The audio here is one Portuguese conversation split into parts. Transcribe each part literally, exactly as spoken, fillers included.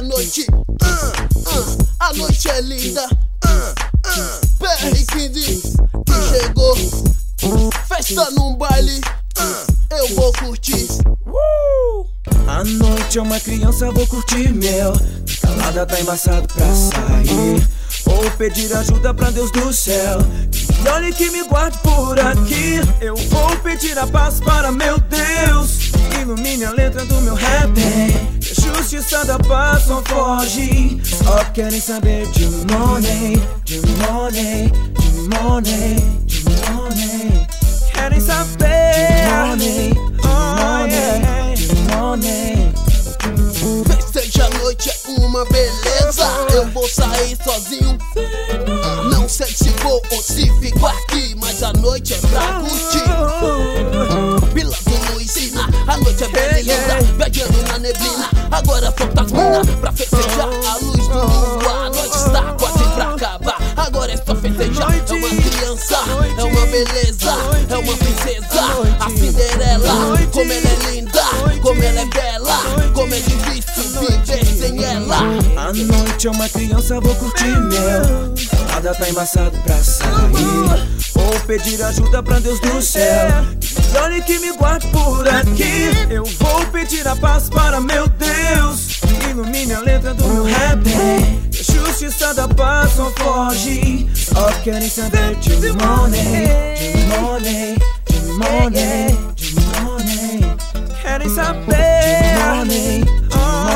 a noite, uh, uh, a noite é linda, uh, uh, P R quinze que chegou, festa num baile, uh, eu vou curtir. uh! A noite é uma criança, vou curtir meu. Calada tá embaçado pra sair. Vou pedir ajuda pra Deus do céu, e olhe que me guarde por aqui. Eu vou pedir a paz para meu Deus, ilumine a letra do meu rap. Que a justiça da paz só foge. Só querem saber de money, de money, de money, de money. Querem saber de money, de money, de money. Festeja a noite é uma beleza. Eu vou sair sozinho, não sei se vou ou se fico aqui, mas a noite é pra curtir. Pila do Luizina, a noite é bela e linda, viajando na neblina. Agora falta as mina pra festejar a luz do luar. A noite está quase pra acabar, agora é só festejar. É uma criança, é uma beleza, é uma princesa, a Cinderela. Como ela é linda, como ela é bela, como é difícil viver sem ela. A noite é uma criança, vou curtir meu. Nada tá embaçado pra sair. Vou pedir ajuda pra Deus do céu, e olhe que me guarde por aqui. Eu vou pedir a paz para meu Deus, ilumine a letra do meu rap. Que a justiça da paz só foge. Só querem saber de money, de money, de money, de money. Querem saber de money, de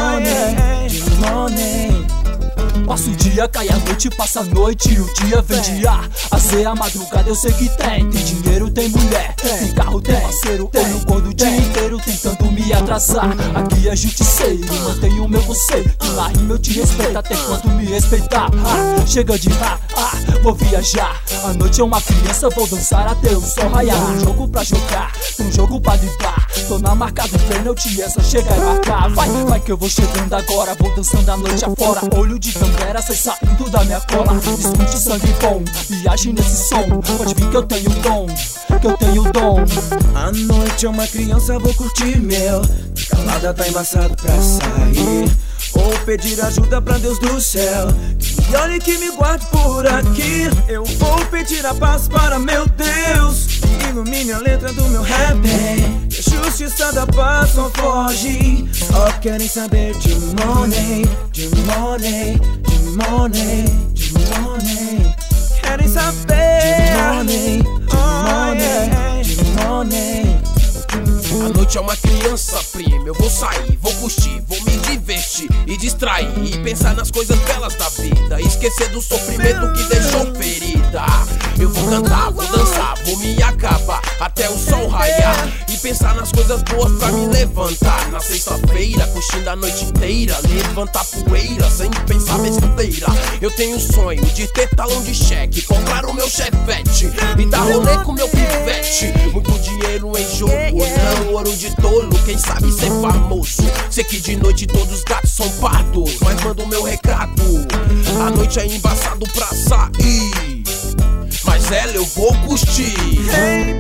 money, de money. Passa o dia, cai a noite, passa a noite e o dia vem dia. Até a madrugada eu sei que tem. Tem dinheiro, tem mulher, tem carro, tem parceiro. Eu não acordo o dia inteiro tentando me atrasar. Aqui é justiceiro, mantenho o meu conceito. Que na rima eu te respeito até quando me respeitar. Ah, chega de ah, ah, vou viajar. A noite é uma criança, vou dançar até o sol raiar. Um jogo pra jogar, um jogo pra livrar. Tô na marca do pênalti, essa chega e marcar. Vai, vai que eu vou chegando agora, vou dançando a noite afora. Olho de Era sai saindo da minha cola. Escute sangue bom, viagem nesse som. Pode vir que eu tenho dom, que eu tenho dom. A noite é uma criança, vou curtir meu. Calada tá embaçado pra sair. Vou pedir ajuda pra Deus do céu, e olhe que me guarde por aqui. Eu vou pedir a paz para meu Deus, ilumine a letra do meu rap. Que a justiça da paz só foge. Só querem saber de money, de money, de money, de money. Querem saber de money, de money, de money. A noite é uma criança, prima. Eu vou sair, vou curtir, vou me divertir e distrair, e pensar nas coisas belas da vida, esquecer do sofrimento que deixou ferida. Eu vou cantar, vou dançar, vou me acabar até o sol raiar, e pensar nas coisas boas pra me levantar. Na sexta-feira, curtindo a noite inteira, levantar poeira sem pensar besteira. Eu tenho o sonho de ter talão de cheque, comprar o meu chevette e dar rolê com meu pivete. Muito dinheiro em jogo, não ouro de tolo, quem sabe ser famoso. Sei que de noite todos os gatos são pardos, mas manda o meu recado. A noite é embaçado pra sair, mas ela eu vou curtir. Hey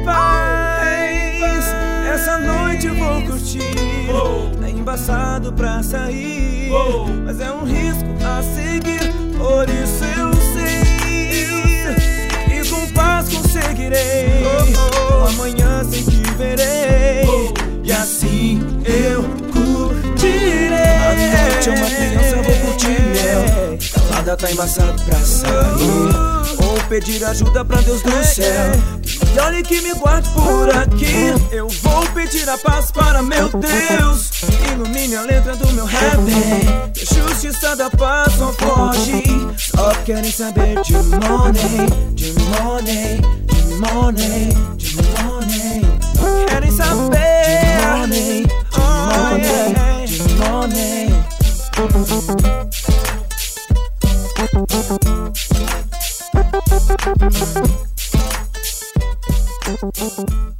paz, essa noite eu vou curtir. É embaçado pra sair, mas é um risco a seguir. Por isso eu sei, e com paz conseguirei. Amanhã sei que verei, e assim eu curtirei. A noite é uma criança, vou curtir meu. Calada tá embaçado pra sair. Vou pedir ajuda pra Deus do céu, e olhe que me guarde por aqui. Eu vou pedir a paz para meu Deus, ilumine a letra do meu rap. Que a justiça da paz só foge. Só querem saber de money, de money, de money, de money. Querem saber de money, de money, de money.